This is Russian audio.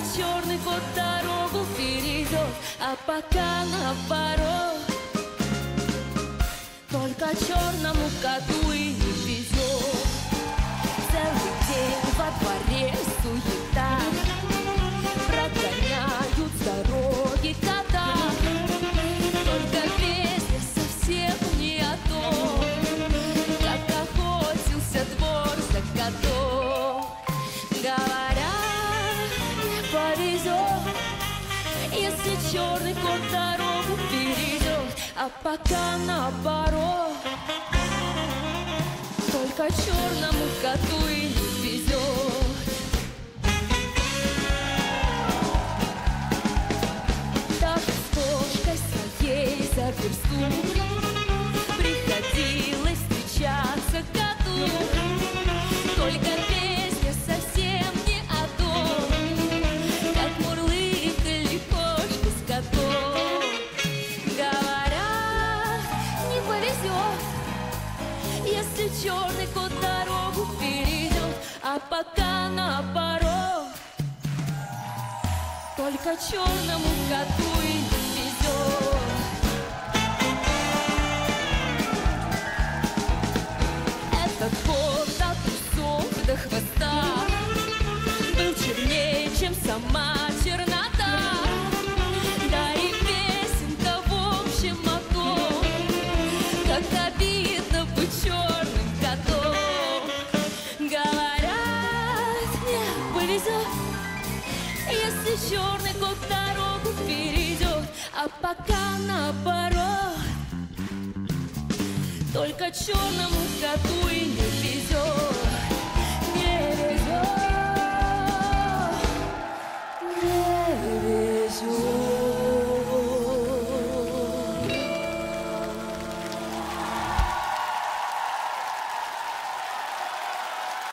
черный кот дорогу перейдет, а пока наоборот. Только черному коту и не везет. Целый день во дворе суета, прогоняют с дороги кота. Только песня совсем не о том, как охотился двор за котом. Говорят, повезет, если черный кот дорогу перейдет, а пока наоборот. Только черному коту и не везет. Так с кошкой своей за версту приходилось встречаться коту. Только песня совсем не о том, как мурлыкали кошка с котом. Говорят, не повезет, если черный кот дорогу перейдет, а пока наоборот. Только черному коту и не везет. Этот кот от усов до хвоста был чернее, чем сама чернота. Да и песенка в общем о том, как обидно быть черным котом. Говорят, не повезет, если черный кот дорогу перейдет, а пока наоборот. Только черному коту и не везет, не везет, не везет.